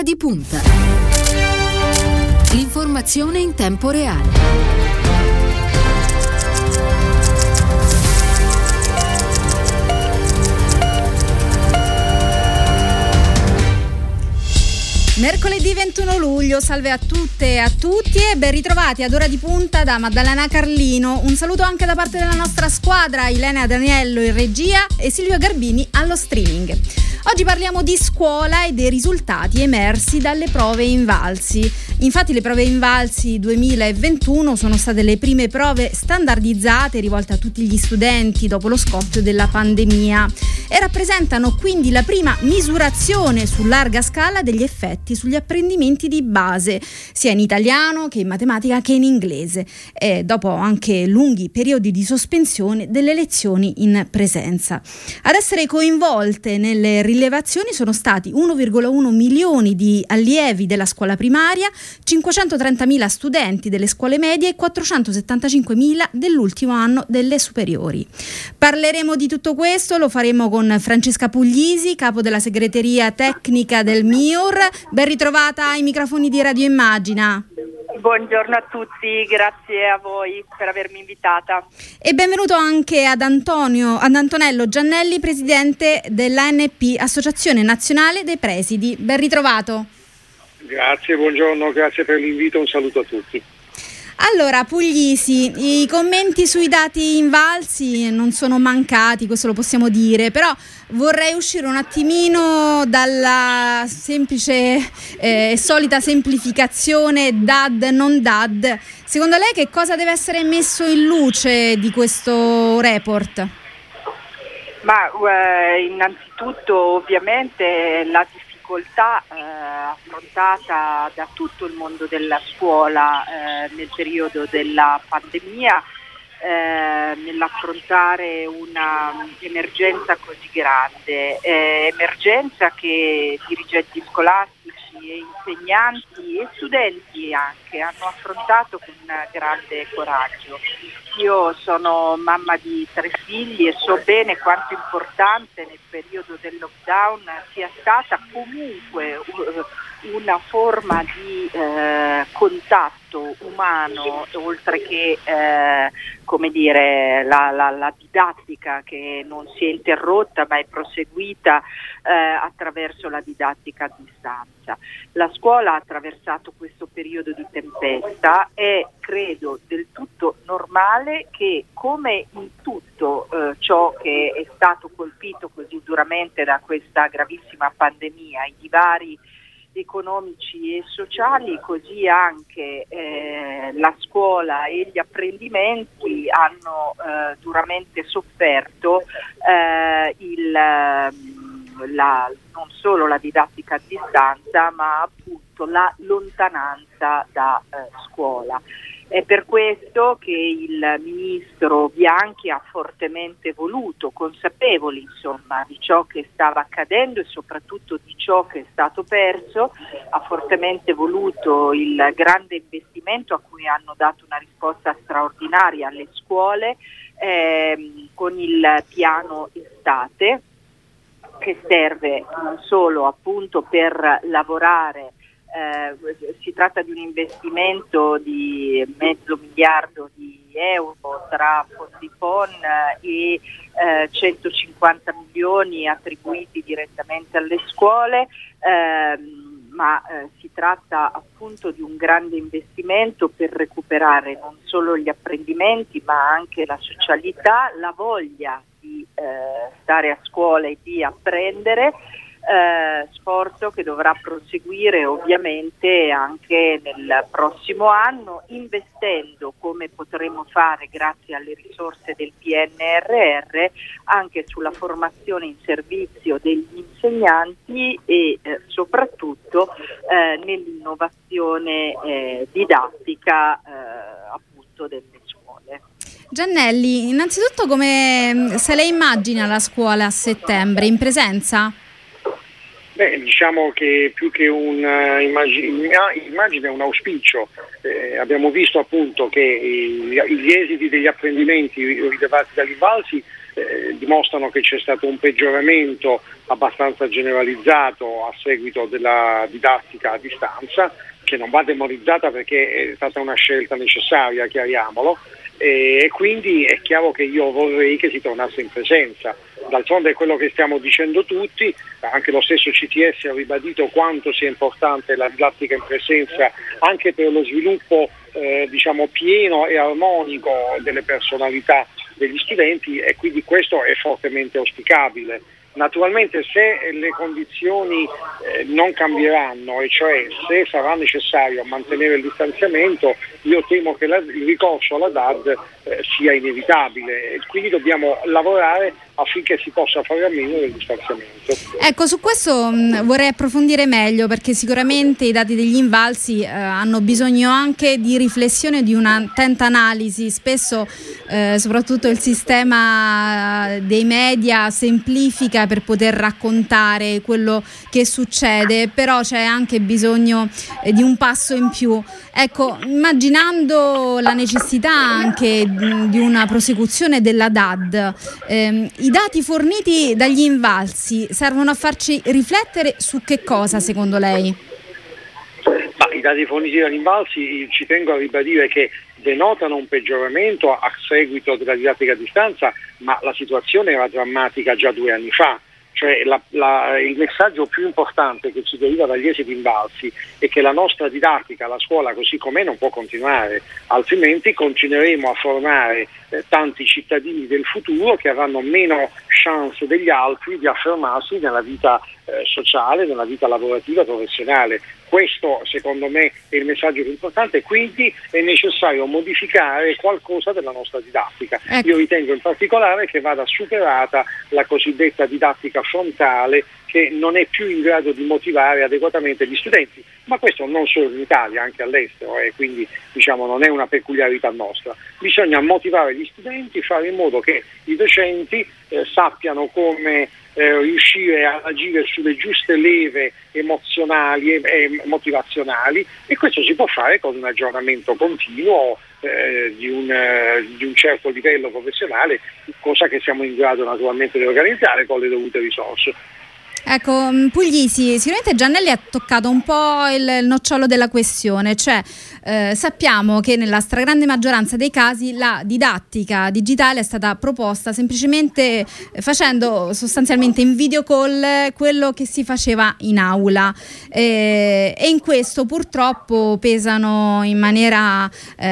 Ora di punta. L'informazione in tempo reale. Mercoledì 21 luglio, salve a tutte e a tutti e ben ritrovati ad Ora di punta da Maddalena Carlino. Un saluto anche da parte della nostra squadra, Ilenia Daniello in regia e Silvio Garbini allo streaming. Oggi parliamo di scuola e dei risultati emersi dalle prove Invalsi. Infatti le prove Invalsi 2021 sono state le prime prove standardizzate rivolte a tutti gli studenti dopo lo scoppio della pandemia e rappresentano quindi la prima misurazione su larga scala degli effetti sugli apprendimenti di base, sia in italiano che in matematica che in inglese, e dopo anche lunghi periodi di sospensione delle lezioni in presenza. Ad essere coinvolte nelle rilevazioni sono stati 1,1 milioni di allievi della scuola primaria, 530.000 studenti delle scuole medie e 475.000 dell'ultimo anno delle superiori. Parleremo di tutto questo, lo faremo con Francesca Puglisi, capo della segreteria tecnica del MIUR. Ben ritrovata ai microfoni di Radio Immagina. Buongiorno a tutti, grazie a voi per avermi invitata. E benvenuto anche ad Antonello Giannelli, presidente dell'ANP, Associazione Nazionale dei Presidi. Ben ritrovato. Grazie, buongiorno, grazie per l'invito, un saluto a tutti. Allora, Puglisi, i commenti sui dati Invalsi non sono mancati, questo lo possiamo dire, però vorrei uscire un attimino dalla semplice e solita semplificazione DAD non DAD. Secondo lei che cosa deve essere messo in luce di questo report? Ma innanzitutto ovviamente la difficoltà affrontata da tutto il mondo della scuola nel periodo della pandemia, nell'affrontare una emergenza così grande, emergenza che dirigenti scolastici e insegnanti e studenti anche hanno affrontato con grande coraggio. Io sono mamma di 3 figli e so bene quanto importante nel periodo del lockdown sia stata comunque una forma di contatto umano, oltre che la didattica che non si è interrotta ma è proseguita attraverso la didattica a distanza. La scuola ha attraversato questo periodo di tempesta e credo del tutto normale che, come in tutto ciò che è stato colpito così duramente da questa gravissima pandemia, i divari economici e sociali, così anche la scuola e gli apprendimenti hanno duramente sofferto non solo la didattica a distanza, ma appunto la lontananza da scuola. È per questo che il ministro Bianchi ha fortemente voluto, consapevoli insomma di ciò che stava accadendo e soprattutto di ciò che è stato perso, ha fortemente voluto il grande investimento a cui hanno dato una risposta straordinaria alle scuole con il piano estate, che serve non solo appunto per lavorare. Si tratta di un investimento di $500 milioni tra fondi PON e 150 milioni attribuiti direttamente alle scuole, ma si tratta appunto di un grande investimento per recuperare non solo gli apprendimenti ma anche la socialità, la voglia di stare a scuola e di apprendere. Sforzo che dovrà proseguire ovviamente anche nel prossimo anno, investendo, come potremo fare grazie alle risorse del PNRR, anche sulla formazione in servizio degli insegnanti e soprattutto nell'innovazione didattica appunto delle scuole. Giannelli, innanzitutto se lei immagina la scuola a settembre, in presenza? Diciamo che più che immagine è un auspicio. Abbiamo visto appunto che gli esiti degli apprendimenti rilevati dall'Invalsi dimostrano che c'è stato un peggioramento abbastanza generalizzato a seguito della didattica a distanza, che non va demonizzata perché è stata una scelta necessaria, chiariamolo, e quindi è chiaro che io vorrei che si tornasse in presenza. D'altronde è quello che stiamo dicendo tutti, anche lo stesso CTS ha ribadito quanto sia importante la didattica in presenza anche per lo sviluppo pieno e armonico delle personalità degli studenti, e quindi questo è fortemente auspicabile. Naturalmente se le condizioni non cambieranno, e cioè se sarà necessario mantenere il distanziamento, io temo che il ricorso alla DAD sia inevitabile, e quindi dobbiamo lavorare affinché si possa fare a meno del distanziamento. Ecco, su questo vorrei approfondire meglio, perché sicuramente i dati degli invalsi hanno bisogno anche di riflessione, di un'attenta analisi. Spesso soprattutto il sistema dei media semplifica per poter raccontare quello che succede, però c'è anche bisogno di un passo in più. Ecco, immaginando la necessità anche di una prosecuzione della DAD, i dati forniti dagli invalsi servono a farci riflettere su che cosa, secondo lei? Ma i dati forniti dagli invalsi, ci tengo a ribadire che denotano un peggioramento a seguito della didattica a distanza, ma la situazione era drammatica già 2 anni fa. Cioè il messaggio più importante che ci deriva dagli esiti invalsi è che la nostra didattica, la scuola così com'è non può continuare, altrimenti continueremo a formare tanti cittadini del futuro che avranno meno chance degli altri di affermarsi nella vita sociale, nella vita lavorativa, professionale. Questo secondo me è il messaggio più importante, quindi è necessario modificare qualcosa della nostra didattica. Ecco. Io ritengo in particolare che vada superata la cosiddetta didattica frontale, che non è più in grado di motivare adeguatamente gli studenti, ma questo non solo in Italia, anche all'estero, e quindi non è una peculiarità nostra. Bisogna motivare gli studenti, fare in modo che i docenti sappiano come riuscire a agire sulle giuste leve emozionali e motivazionali, e questo si può fare con un aggiornamento continuo di un certo livello professionale, cosa che siamo in grado naturalmente di organizzare con le dovute risorse. Ecco, Puglisi, sicuramente Giannelli ha toccato un po' il nocciolo della questione, cioè sappiamo che nella stragrande maggioranza dei casi la didattica digitale è stata proposta semplicemente facendo sostanzialmente in video call quello che si faceva in aula, e in questo purtroppo pesano in maniera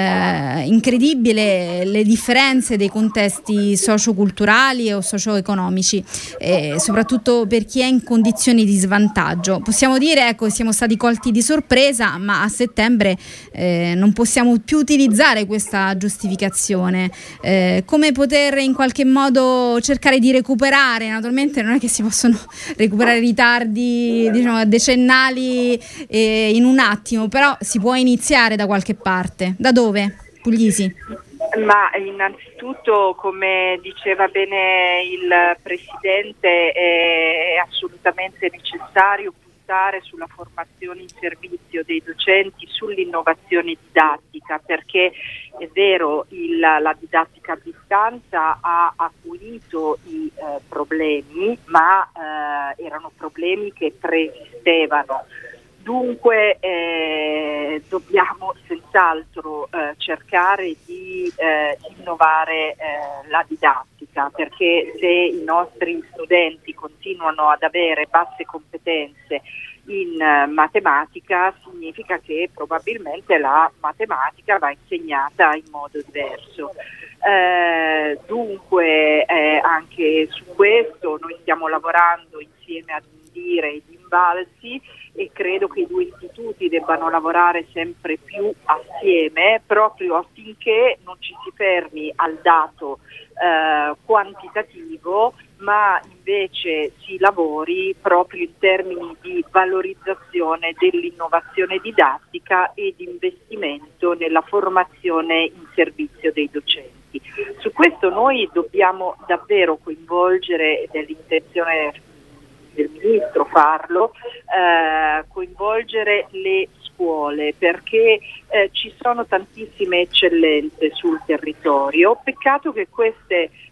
incredibile le differenze dei contesti socioculturali o socio-economici, soprattutto per chi è in condizioni di svantaggio. Possiamo dire, siamo stati colti di sorpresa, ma a settembre non possiamo più utilizzare questa giustificazione. Come poter in qualche modo cercare di recuperare? Naturalmente non è che si possono recuperare ritardi decennali in un attimo, però si può iniziare da qualche parte. Da dove? Puglisi? Ma innanzitutto, come diceva bene il Presidente, è assolutamente necessario puntare sulla formazione in servizio dei docenti, sull'innovazione didattica, perché è vero, la didattica a distanza ha acuito i problemi, ma erano problemi che preesistevano. Dunque dobbiamo senz'altro cercare di innovare la didattica, perché se i nostri studenti continuano ad avere basse competenze in matematica, significa che probabilmente la matematica va insegnata in modo diverso. Dunque anche su questo noi stiamo lavorando insieme ad Indire ed Invalsi, e credo che i 2 istituti debbano lavorare sempre più assieme, proprio affinché non ci si fermi al dato quantitativo, ma invece si lavori proprio in termini di valorizzazione dell'innovazione didattica e di investimento nella formazione in servizio dei docenti. Su questo noi dobbiamo davvero coinvolgere, ed è l'intenzione del Ministro farlo, coinvolgere le scuole, perché ci sono tantissime eccellenze sul territorio. Peccato che queste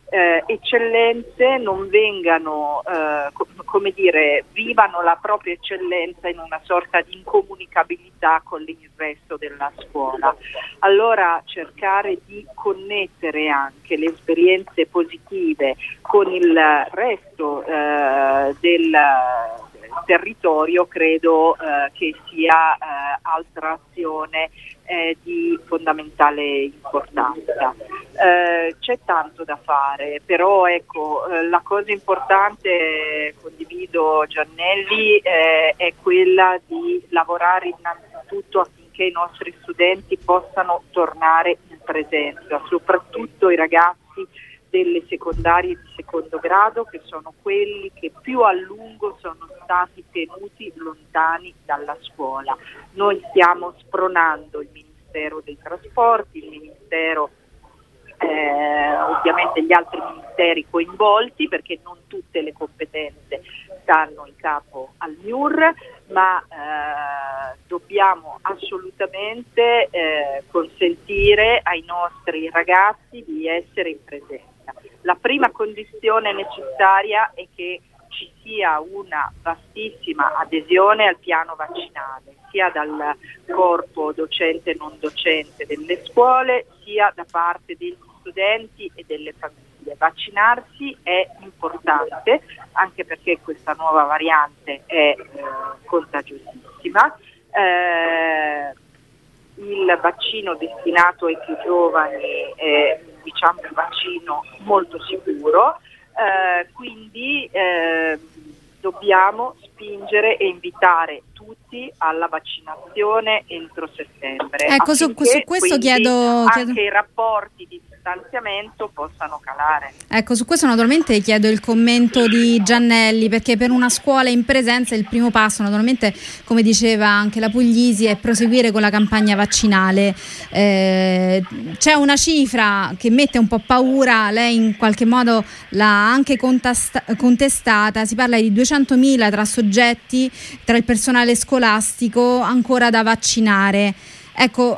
eccellenze non vengano, vivano la propria eccellenza in una sorta di incomunicabilità con il resto della scuola. Allora cercare di connettere anche le esperienze positive con il resto del territorio credo che sia altra azione di fondamentale importanza. C'è tanto da fare, però ecco, la cosa importante, condivido Giannelli, è quella di lavorare innanzitutto affinché i nostri studenti possano tornare in presenza, soprattutto i ragazzi delle secondarie di secondo grado, che sono quelli che più a lungo sono stati tenuti lontani dalla scuola. Noi stiamo spronando il Ministero dei Trasporti, il Ministero, ovviamente gli altri ministeri coinvolti, perché non tutte le competenze stanno in capo al MIUR, ma dobbiamo assolutamente consentire ai nostri ragazzi di essere in presenza. La prima condizione necessaria è che ci sia una vastissima adesione al piano vaccinale, sia dal corpo docente e non docente delle scuole, sia da parte degli studenti e delle famiglie. Vaccinarsi è importante, anche perché questa nuova variante è contagiosissima. Il vaccino destinato ai più giovani è un vaccino molto sicuro, quindi dobbiamo spingere e invitare tutti alla vaccinazione entro settembre. Ecco, su questo chiedo anche i rapporti di distanziamento possano calare. Ecco, su questo naturalmente chiedo il commento di Giannelli, perché per una scuola in presenza il primo passo, naturalmente, come diceva anche la Puglisi, è proseguire con la campagna vaccinale. C'è una cifra che mette un po' paura, lei in qualche modo l'ha anche contestata, si parla di 200.000 tra soggetti, tra il personale scolastico ancora da vaccinare. Ecco,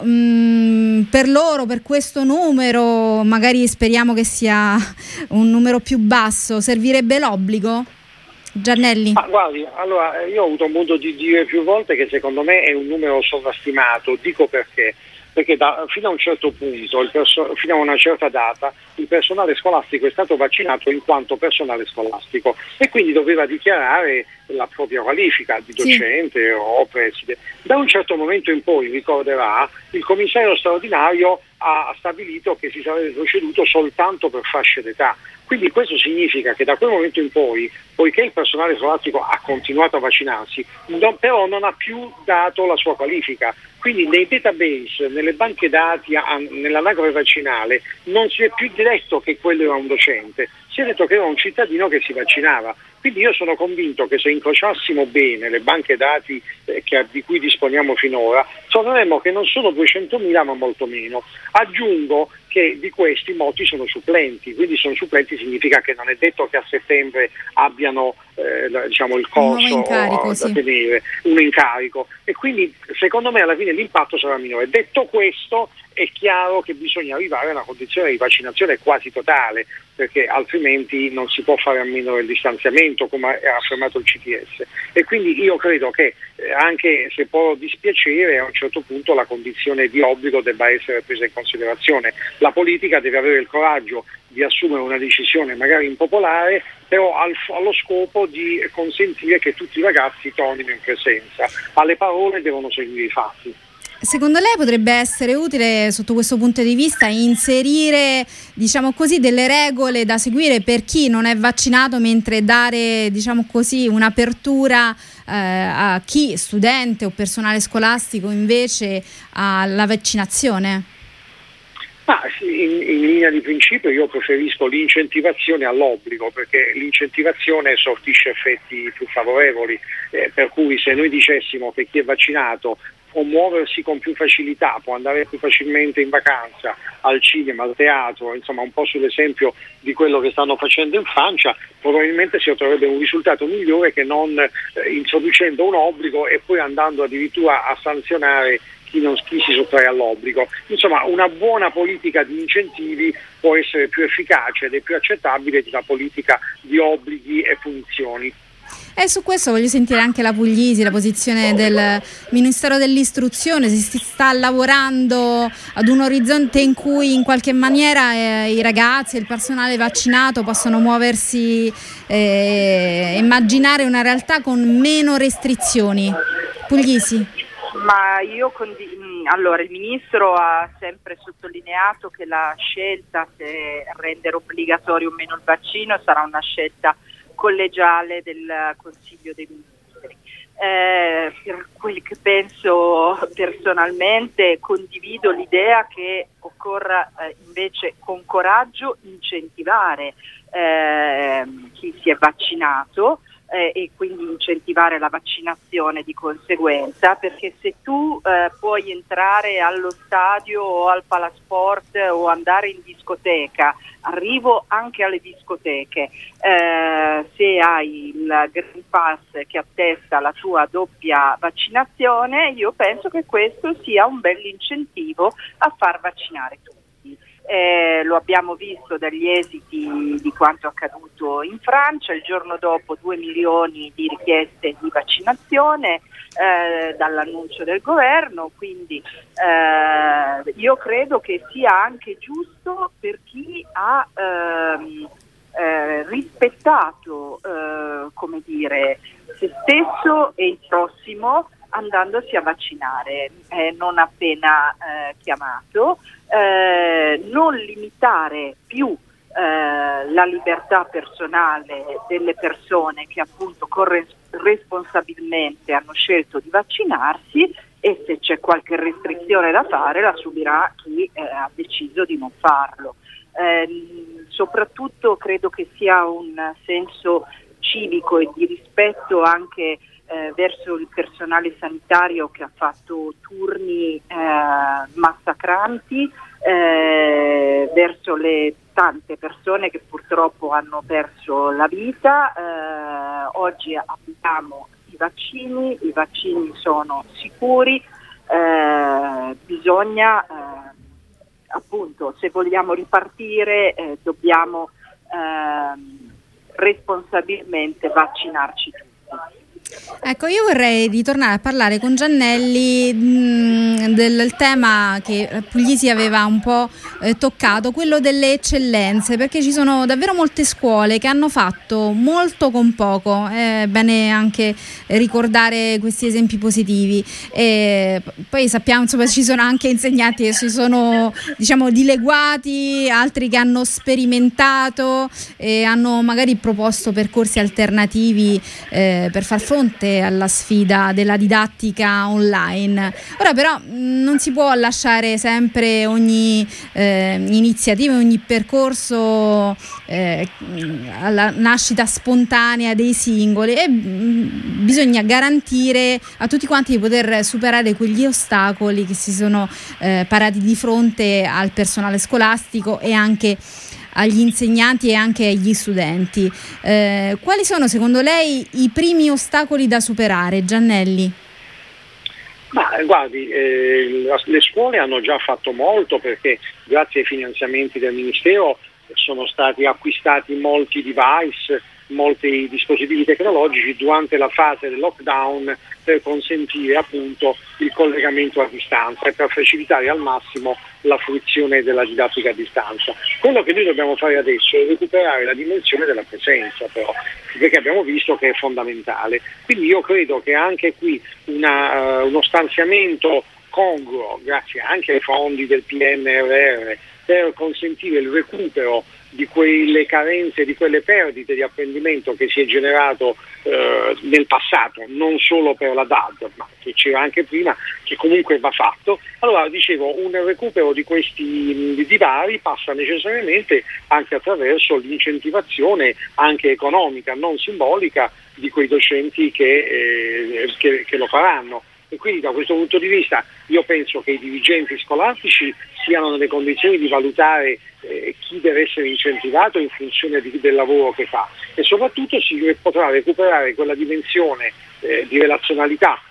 per loro, per questo numero, magari speriamo che sia un numero più basso, servirebbe l'obbligo? Giannelli? Guardi, allora io ho avuto modo di dire più volte che secondo me è un numero sovrastimato, dico perché fino a un certo punto, fino a una certa data, il personale scolastico è stato vaccinato in quanto personale scolastico e quindi doveva dichiarare la propria qualifica di docente o preside. Da un certo momento in poi, ricorderà, il commissario straordinario ha stabilito che si sarebbe proceduto soltanto per fasce d'età. Quindi questo significa che da quel momento in poi, poiché il personale scolastico ha continuato a vaccinarsi, però non ha più dato la sua qualifica. Quindi nei database, nelle banche dati, nell'anagrafe vaccinale, non si è più detto che quello era un docente, si è detto che era un cittadino che si vaccinava. Quindi io sono convinto che se incrociassimo bene le banche dati di cui disponiamo finora, troveremmo che non sono 200.000 ma molto meno. Aggiungo che di questi molti sono supplenti, quindi sono supplenti significa che non è detto che a settembre abbiano il corso da tenere, un incarico, e quindi secondo me alla fine l'impatto sarà minore. Detto questo, è chiaro che bisogna arrivare a una condizione di vaccinazione quasi totale, perché altrimenti non si può fare a meno del distanziamento, come ha affermato il CTS, e quindi io credo che anche se può dispiacere, a un certo punto la condizione di obbligo debba essere presa in considerazione. La politica deve avere il coraggio di assumere una decisione magari impopolare, però allo scopo di consentire che tutti i ragazzi tornino in presenza. Alle parole devono seguire i fatti. Secondo lei potrebbe essere utile, sotto questo punto di vista, inserire, diciamo così, delle regole da seguire per chi non è vaccinato, mentre dare, diciamo così, un'apertura a chi, studente o personale scolastico, invece alla vaccinazione? In linea di principio io preferisco l'incentivazione all'obbligo, perché l'incentivazione sortisce effetti più favorevoli, per cui se noi dicessimo che chi è vaccinato può muoversi con più facilità, può andare più facilmente in vacanza, al cinema, al teatro, insomma un po' sull'esempio di quello che stanno facendo in Francia, probabilmente si otterrebbe un risultato migliore che non introducendo un obbligo e poi andando addirittura a sanzionare chi si sottrae all'obbligo. Insomma, una buona politica di incentivi può essere più efficace ed è più accettabile di una politica di obblighi e punizioni. E su questo voglio sentire anche la Puglisi, la posizione del Ministero dell'Istruzione, se si sta lavorando ad un orizzonte in cui in qualche maniera i ragazzi e il personale vaccinato possono muoversi, immaginare una realtà con meno restrizioni. Puglisi. Ma allora, il Ministro ha sempre sottolineato che la scelta se rendere obbligatorio o meno il vaccino sarà una scelta collegiale del Consiglio dei Ministri. Per quel che penso personalmente, condivido l'idea che occorra invece con coraggio incentivare chi si è vaccinato e quindi incentivare la vaccinazione di conseguenza, perché se tu puoi entrare allo stadio o al palasport o andare in discoteca, arrivo anche alle discoteche, se hai il Green Pass che attesta la tua doppia vaccinazione, io penso che questo sia un bel incentivo a far vaccinare tutti. Lo abbiamo visto dagli esiti di quanto accaduto in Francia, il giorno dopo 2 milioni di richieste di vaccinazione dall'annuncio del governo, quindi io credo che sia anche giusto per chi ha rispettato se stesso e il prossimo andandosi a vaccinare, non appena chiamato, non limitare più la libertà personale delle persone che appunto responsabilmente hanno scelto di vaccinarsi, e se c'è qualche restrizione da fare la subirà chi ha deciso di non farlo. Soprattutto credo che sia un senso civico e di rispetto anche verso il personale sanitario che ha fatto turni massacranti, verso le tante persone che purtroppo hanno perso la vita. Oggi abbiamo i vaccini sono sicuri, bisogna appunto, se vogliamo ripartire, dobbiamo responsabilmente vaccinarci tutti. Ecco, io vorrei ritornare a parlare con Giannelli del tema che Puglisi aveva un po' toccato, quello delle eccellenze, perché ci sono davvero molte scuole che hanno fatto molto con poco. È bene anche ricordare questi esempi positivi. E poi sappiamo, insomma, ci sono anche insegnanti che si sono, diciamo, dileguati, altri che hanno sperimentato e hanno magari proposto percorsi alternativi per far fronte alla sfida della didattica online. Ora però non si può lasciare sempre ogni iniziativa, ogni percorso alla nascita spontanea dei singoli, e bisogna garantire a tutti quanti di poter superare quegli ostacoli che si sono parati di fronte al personale scolastico e anche agli insegnanti e anche agli studenti. Quali sono secondo lei i primi ostacoli da superare, Giannelli? Guardi, le scuole hanno già fatto molto, perché grazie ai finanziamenti del Ministero sono stati acquistati molti device, molti dispositivi tecnologici durante la fase del lockdown per consentire appunto il collegamento a distanza e per facilitare al massimo la fruizione della didattica a distanza. Quello che noi dobbiamo fare adesso è recuperare la dimensione della presenza, però, perché abbiamo visto che è fondamentale. Quindi io credo che anche qui uno stanziamento congruo, grazie anche ai fondi del PNRR, per consentire il recupero di quelle carenze, di quelle perdite di apprendimento che si è generato nel passato, non solo per la DAD, ma che c'era anche prima, che comunque va fatto. Allora, dicevo, un recupero di questi divari passa necessariamente anche attraverso l'incentivazione anche economica, non simbolica, di quei docenti che lo faranno. E quindi da questo punto di vista io penso che i dirigenti scolastici siano nelle condizioni di valutare chi deve essere incentivato in funzione del lavoro che fa, e soprattutto si potrà recuperare quella dimensione di relazionalità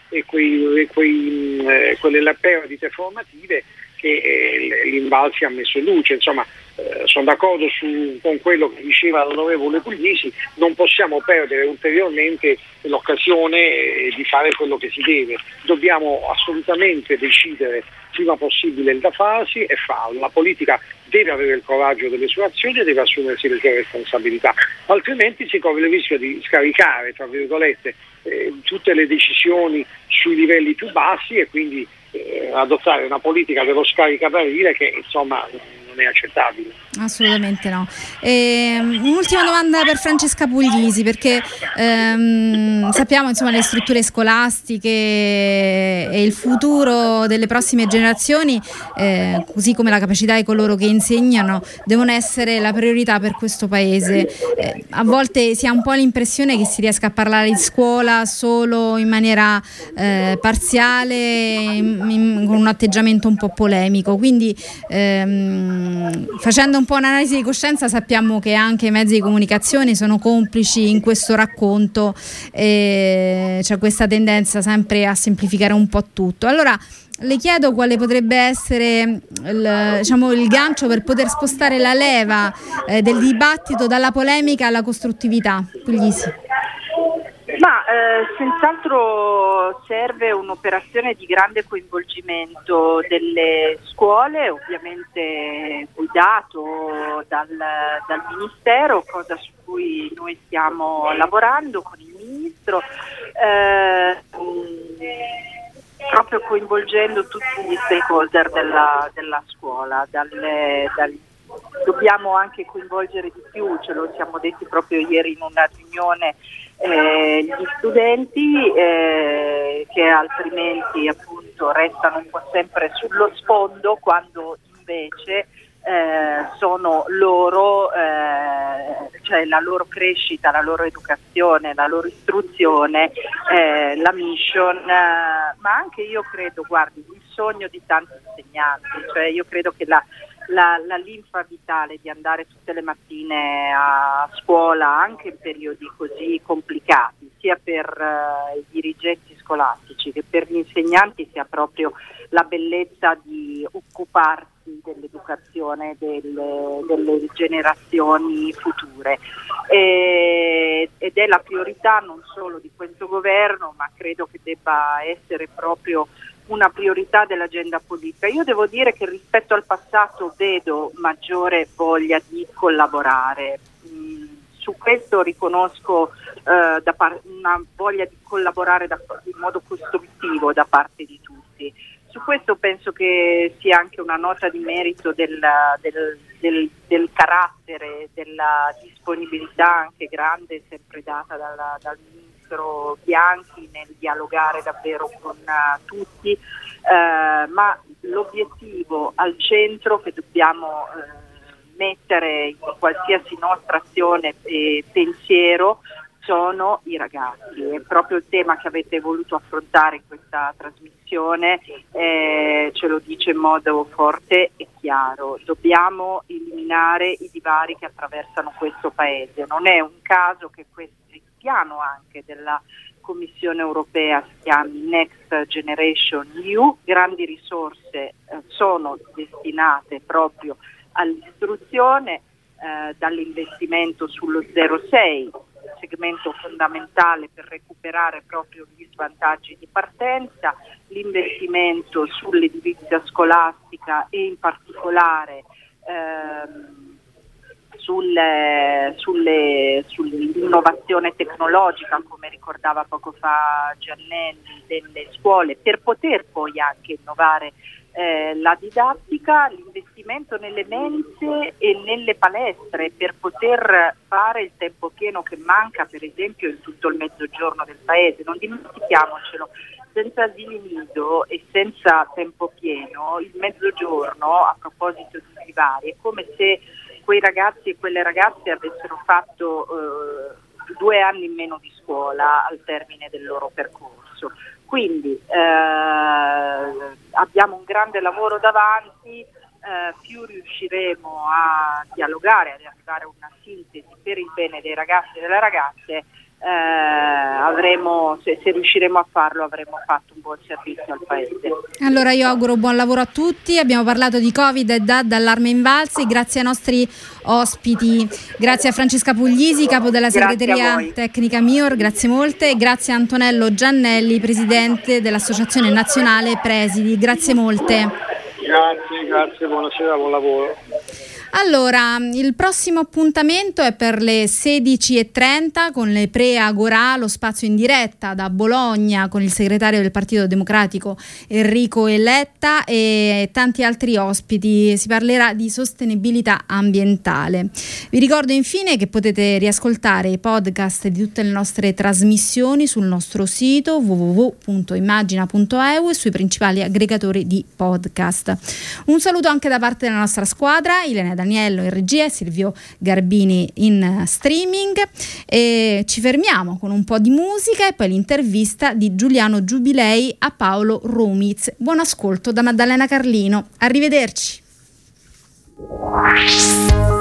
e quelle perdite formative che l'Invalsi ha messo in luce. Insomma, sono d'accordo con quello che diceva l'onorevole Puglisi, non possiamo perdere ulteriormente l'occasione di fare quello che si deve. Dobbiamo assolutamente decidere prima possibile il da farsi e farlo. La politica deve avere il coraggio delle sue azioni e deve assumersi le sue responsabilità, altrimenti si corre il rischio di scaricare, tra virgolette, tutte le decisioni sui livelli più bassi e quindi adottare una politica dello scaricabarile che insomma non è accettabile. Assolutamente no. Un'ultima domanda per Francesca Puglisi, perché sappiamo insomma le strutture scolastiche e il futuro delle prossime generazioni, così come la capacità di coloro che insegnano, devono essere la priorità per questo paese. A volte si ha un po' l'impressione che si riesca a parlare di scuola solo in maniera parziale, con un atteggiamento un po' polemico, quindi facendo un po' un'analisi di coscienza sappiamo che anche i mezzi di comunicazione sono complici in questo racconto, c'è questa tendenza sempre a semplificare un po' tutto. Allora le chiedo quale potrebbe essere il gancio per poter spostare la leva del dibattito dalla polemica alla costruttività. Puglisi. Ma senz'altro serve un'operazione di grande coinvolgimento delle scuole, ovviamente guidato dal Ministero, cosa su cui noi stiamo lavorando con il Ministro, proprio coinvolgendo tutti gli stakeholder della scuola, dobbiamo anche coinvolgere di più, ce lo siamo detti proprio ieri in una riunione, gli studenti che altrimenti appunto restano un po' sempre sullo sfondo, quando invece sono loro, cioè la loro crescita, la loro educazione, la loro istruzione, la mission, ma anche io credo, guardi, il sogno di tanti insegnanti, cioè io credo che la linfa vitale di andare tutte le mattine a scuola anche in periodi così complicati, sia per i dirigenti scolastici che per gli insegnanti, sia proprio la bellezza di occuparsi dell'educazione delle generazioni future, ed è la priorità non solo di questo governo, ma credo che debba essere proprio una priorità dell'agenda politica. Io devo dire che rispetto al passato vedo maggiore voglia di collaborare. Su questo riconosco una voglia di collaborare in modo costruttivo da parte di tutti. Su questo penso che sia anche una nota di merito del carattere, della disponibilità anche grande sempre data dal Ministro Bianchi nel dialogare davvero con tutti, ma l'obiettivo al centro che dobbiamo mettere in qualsiasi nostra azione e pensiero sono i ragazzi. È proprio il tema che avete voluto affrontare in questa trasmissione, ce lo dice in modo forte e chiaro. Dobbiamo eliminare i divari che attraversano questo paese. Non è un caso che questo piano anche della Commissione europea si chiami Next Generation EU, grandi risorse sono destinate proprio all'istruzione, dall'investimento sullo 06, segmento fondamentale per recuperare proprio gli svantaggi di partenza, l'investimento sull'edilizia scolastica e in particolare sull'innovazione tecnologica, come ricordava poco fa Giannelli, delle scuole, per poter poi anche innovare la didattica, l'investimento nelle mense e nelle palestre per poter fare il tempo pieno che manca per esempio in tutto il mezzogiorno del paese. Non dimentichiamocelo, senza asili nido e senza tempo pieno il mezzogiorno, a proposito di divari, è come se quei ragazzi e quelle ragazze avessero fatto 2 anni in meno di scuola al termine del loro percorso. Quindi abbiamo un grande lavoro davanti, più riusciremo a dialogare, ad arrivare a una sintesi per il bene dei ragazzi e delle ragazze, se riusciremo a farlo, avremo fatto un buon servizio al Paese. Allora io auguro buon lavoro a tutti. Abbiamo parlato di Covid e DAD allarme invalsi, grazie ai nostri ospiti, grazie a Francesca Puglisi, capo della segreteria tecnica MIOR, grazie molte, e grazie a Antonello Giannelli, presidente dell'Associazione Nazionale Presidi, grazie molte. Grazie, buonasera, buon lavoro. Allora, il prossimo appuntamento è per le 16:30 con le pre-Agorà, lo spazio in diretta da Bologna con il segretario del Partito Democratico Enrico Letta e tanti altri ospiti. Si parlerà di sostenibilità ambientale. Vi ricordo infine che potete riascoltare i podcast di tutte le nostre trasmissioni sul nostro sito www.immagina.eu e sui principali aggregatori di podcast. Un saluto anche da parte della nostra squadra, Ilenia Daniello in regia e Silvio Garbini in streaming, e ci fermiamo con un po' di musica e poi l'intervista di Giuliano Giubilei a Paolo Rumiz. Buon ascolto da Maddalena Carlino, arrivederci.